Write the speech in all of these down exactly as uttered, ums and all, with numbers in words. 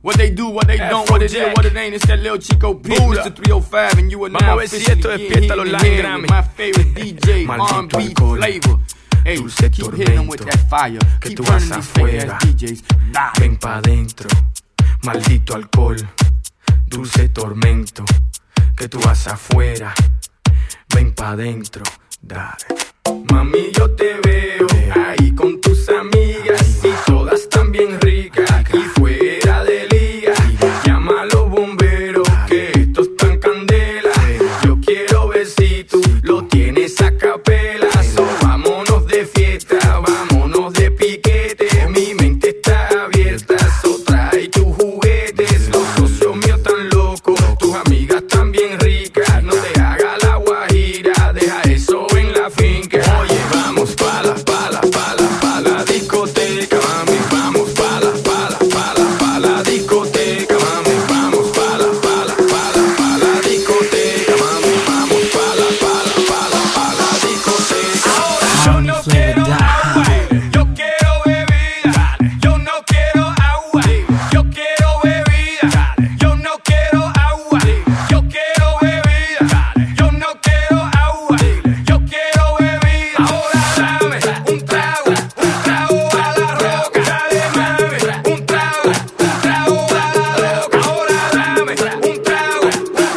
What they do, what they don't, what it is, what it ain't. It's that little Chico P, Mister three oh five, and you are now officially getting in the head with my favorite D J, R and B flavor. Hey, keep hitting them with that fire. Keep burning these fake ass D Js. Nah. Ven pa' dentro, maldito alcohol, dulce tormento, que tú vas afuera. Ven pa' dentro, dale. Mami, yo te veo ahí con tus amigas y todas están bien ricas y fuera de liga. Llama a los bomberos que esto está en candela. Yo quiero ver si tú lo tienes a capela. So, vámonos de fiesta, vámonos de piquete. Mi mente está abierta, so trae tus juguetes. Los socios míos tan locos, tus amigas tan bien ricas. No te hagas la guajira, deja eso en la finca. Oye, vamos pa' la, pa' la, pa' la, pa' la discoteca, mami. Vamos pa' la, pa' la, pa' la, pa' la discoteca, mami. Vamos pa' la, pa' la, pa' la, pa' la discoteca, mami. Vamos pa' la, pa' la, pa' la, pa' la discoteca. Ahora yo no quiero agua, yo quiero bebida. Yo no quiero agua, yo quiero bebida. Yo no quiero agua, yo quiero bebida. Yo no quiero agua, yo quiero bebida. Ahora dame un trago, un trago a la roca. Dale, mami, un trago, un trago a la roca. Ahora dame un trago, un trago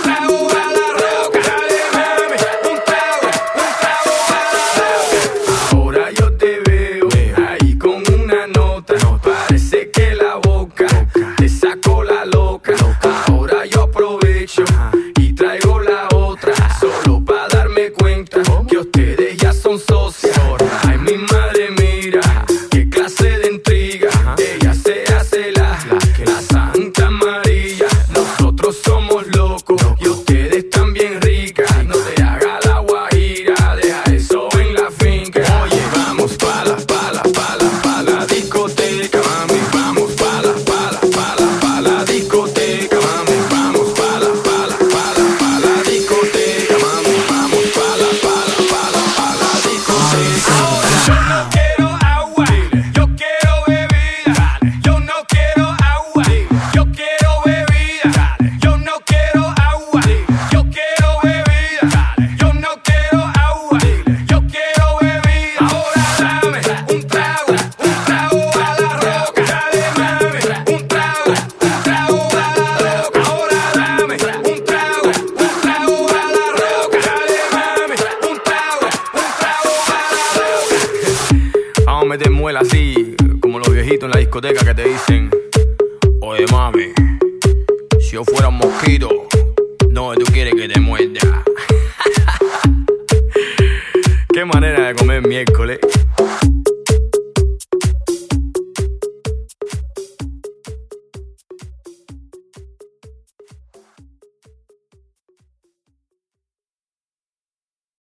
a la roca. Dale, mami, un trago, un trago a la roca. Ahora yo te veo ahí con una nota. Parece que la boca te sacó la loca. Ahora yo aprovecho y traigo la otra, solo para darme cuenta que ustedes ya son socias. Ay, mi madre, mira qué clase de intriga. Ella se hace la, la Santa Amarilla. Nosotros somos locos y ustedes están bien ricas. No te hagas la guajira, deja eso en la finca. Oye, vamos pa' la, pa' la, pa' la, pa' la discoteca, mami. Vamos pa' la, pa' la, pa' la, pa' la discoteca, mami. Vamos pa' la, pa' la, pa' la, pa' la discoteca, mami. Vamos pa' la, pa' la, pa' la, pa' la discoteca. Ahora yo no quiero agua, yo quiero bebida. Yo no quiero agua, yo quiero bebida. Yo no quiero agua, yo quiero bebida. Yo no quiero agua, yo quiero bebida. Ahora dame un trago, un trago a la roca. Dale, mami, un trago, un trago a la roca. Ahora dame un trago, un trago a la roca. Dale, mami, un trago, un trago a la roca. Vamos a meter muela así, como los viejitos en la discoteca que te dicen: oye, mami, si yo fuera un mosquito, no, tú quieres que te muerda. Qué manera de comer miércoles.